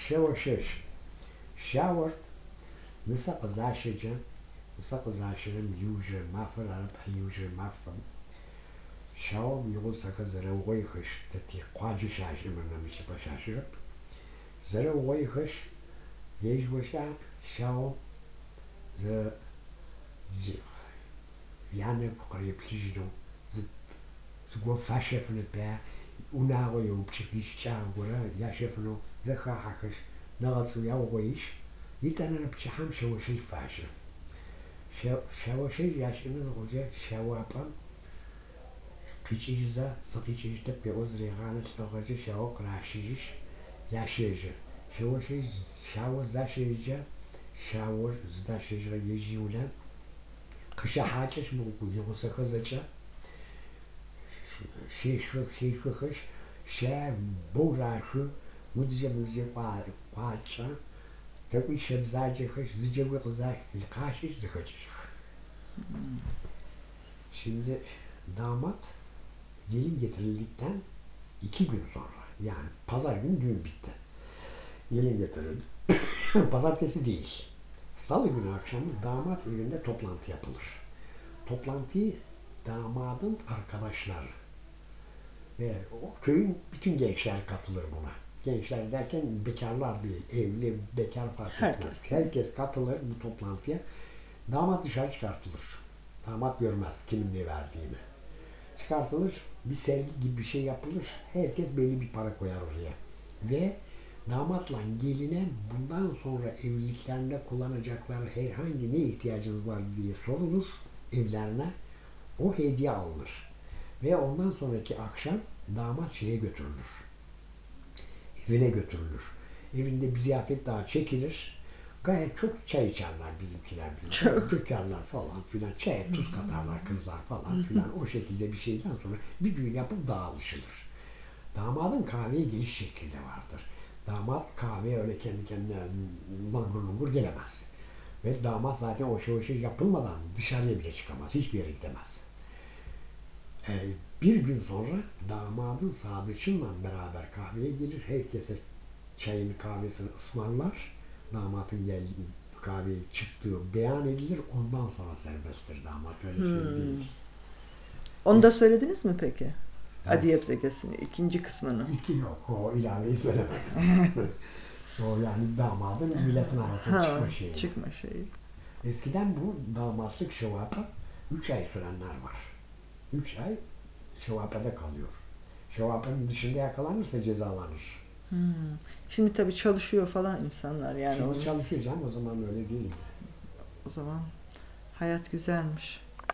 Shower مسق زاشجة مسق زاشرم يوجر مافر عرب يوجر مافر شاو يقول سكا زروغي خش تتي قاجي شاشر من نمشي بشاشر زروغي خش يج وشا شاو ز يعني قريب تجدو زقو فاشفن بيا وناغو يوبشكيش شاغورا ياشفنو زخا حكش نغصو يوغيش يتانا بشحام شوشي فاشل شوشي ياشمن غوجه شوابا قيچيجزا سقيچيج تب بيوزري غانش لغوجه شو قراشيش ياشيجه شوشي شاو زاشيجه شاور زداشيجه يجيولا قشا حاجش مو يوسخ زچا شيشو خش شا بوراشو مدجه قاچا tabii şebzacı kış zıcıvı kızar kaşış zıkıcır. Şimdi damat gelin getirildikten 2 gün sonra yani pazar günü düğün bitti. Gelin getirildi. Pazartesi değil. Salı günü akşamı damat evinde toplantı yapılır. Toplantıyı damadın arkadaşları ve o köyün bütün gençler katılır buna. Gençler derken bekarlar değil, evli, bekar fark etmez. Herkes katılır bu toplantıya. Damat dışarı çıkartılır. Damat görmez kimin ne verdiğini. Çıkartılır, bir sergi gibi bir şey yapılır. Herkes belli bir para koyar oraya. Ve damatla geline bundan sonra evliliklerinde kullanacakları herhangi ne ihtiyacınız var diye sorulur evlerine. O hediye alınır. Ve ondan sonraki akşam damat şeye götürülür. Evine götürülür. Evinde bir ziyafet daha çekilir. Gayet çok çay içerler bizimkiler. Dökerler falan filan. Çaya tuz katarlar kızlar falan filan. O şekilde bir şeyden sonra bir düğün yapıp dağılışılır. Damadın kahveye geliş şekli de vardır. Damat kahveye öyle kendi kendine langur lungur gelemez. Ve damat zaten o şey yapılmadan dışarıya bile çıkamaz. Hiçbir yere gidemez. Bir gün sonra damadın sadıçınla beraber kahveye gelir. Herkese çayını kahvesini ısmarlar. Damatın kahveye çıktığı beyan edilir. Ondan sonra serbesttir damat. Öyle şey değil. Onu da söylediniz mi peki? Adiyep zekasını, ikinci kısmını. Yok, o ilaveyi söylemedim. O yani damadın milletin arasına çıkma şeyi. Çıkma şeyi. Eskiden bu damatlık şevapa 3 ay sürenler var. 3 ay şevapede kalıyor. Şevapenin dışında yakalanırsa cezalanır. Şimdi tabii çalışıyor falan insanlar yani. Şimdi çalışıyor canım, o zaman öyle değildi. O zaman hayat güzelmiş.